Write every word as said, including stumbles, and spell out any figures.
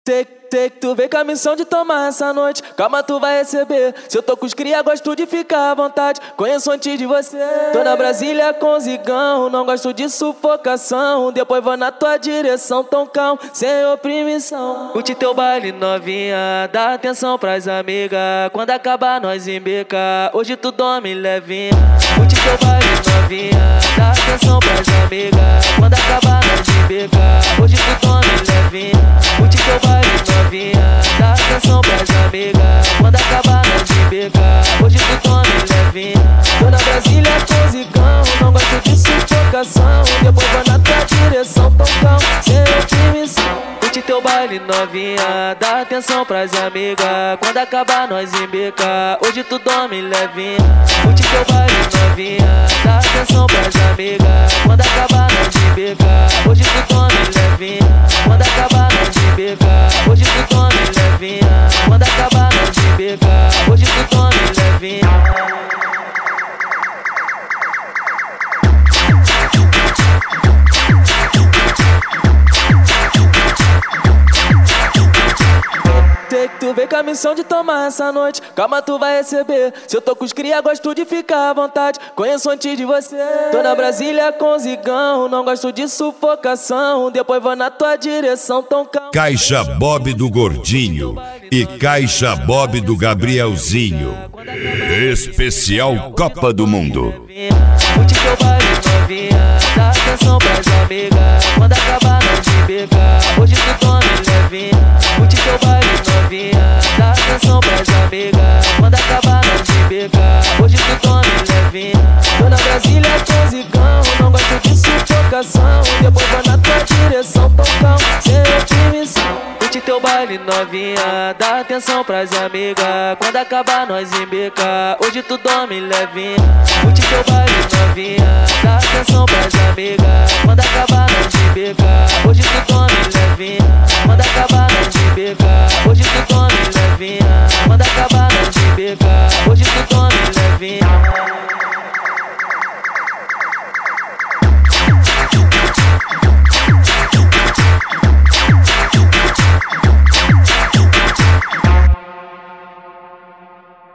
Sei, sei que tu vem com a missão de tomar essa noite. Calma, tu vai receber. Se eu tô com os cria, gosto de ficar à vontade. Conheço antes de você. Tô na Brasília com zigão, não gosto de sufocação. Depois vou na tua direção, tão calmo, sem oprimição. Curte teu baile novinha, dá atenção pras amigas. Quando acabar nós embeca, hoje tu dorme levinha. Curte teu baile novinha, dá atenção pras amigas. Quando acabar nós embeca, hoje tu dorme levinha. Curte teu baile novinha, dá atenção pras amigas. Quando acabar nós embeca, hoje tu dorme levinha. Tô na Brasília com zigão, não gosto de sufocação. Depois vou na tua direção, tão calmo, sem oprimição. Curte teu baile novinha, dá atenção pras amigas. Quando acabar nós embeca, hoje tu dorme levinha. Curte teu baile novinha, dá atenção pras amigas. Quando acabar nós embeca, hoje tu dorme levinha. Quando acabar nós embeca, hoje tu dorme levinha. Quando acabar nós embeca, hoje tu dorme levinha. Sei que tu vem com a missão de tomar essa noite. Calma, tu vai receber. Se eu tô com os cria, gosto de ficar à vontade. Conheço antes de você. Tô na Brasília com zigão, não gosto de sufocação. Depois vou na tua direção, tão calmo. Caixa Bob do Gordinho e Caixa Bob do Gabrielzinho. Especial Copa do Mundo. Curte teu baile novinha, dá atenção pras amigas. Quando acabar nós embeca, hoje tu dorme levinha. Curte teu baile novinha, dá atenção pras amigas. Quando acabar nós embeca, hoje tu dorme levinha. Tô na Brasília com zigão, não gosto de sufocação. Depois vou na tua direção, tão calmo, sem oprimição. Curte teu baile novinha, dá atenção pras amigas. Quando acabar nós embeca, hoje tu dorme levinha. Curte teu baile novinha, dá atenção pras amigas. Quando acabar nós embeca,